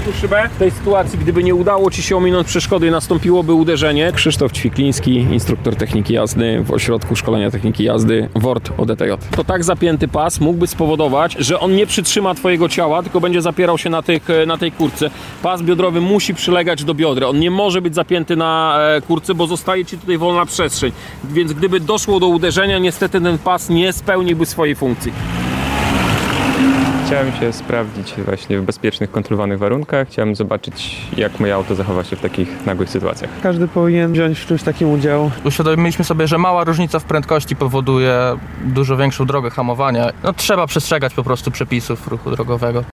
tu szybę. W tej sytuacji, gdyby nie udało Ci się ominąć przeszkody i nastąpiłoby uderzenie. Krzysztof Ćwikliński, instruktor techniki jazdy w Ośrodku Szkolenia Techniki Jazdy WORT ODTJ. To tak zapięty pas mógłby spowodować, że on nie przytrzyma Twojego ciała, tylko będzie zapierał się na tej kurtce. Pas biodrowy musi przylegać do biodra. On nie może być zapięty na kurtce, bo zostaje Ci tutaj wolna przestrzeń. Więc gdyby doszło do uderzenia, niestety ten pas nie spełniłby swojej funkcji. Chciałem się sprawdzić właśnie w bezpiecznych, kontrolowanych warunkach. Chciałem zobaczyć, jak moje auto zachowa się w takich nagłych sytuacjach. Każdy powinien wziąć w czymś takim udział. Uświadomiliśmy sobie, że mała różnica w prędkości powoduje dużo większą drogę hamowania. No, trzeba przestrzegać po prostu przepisów ruchu drogowego.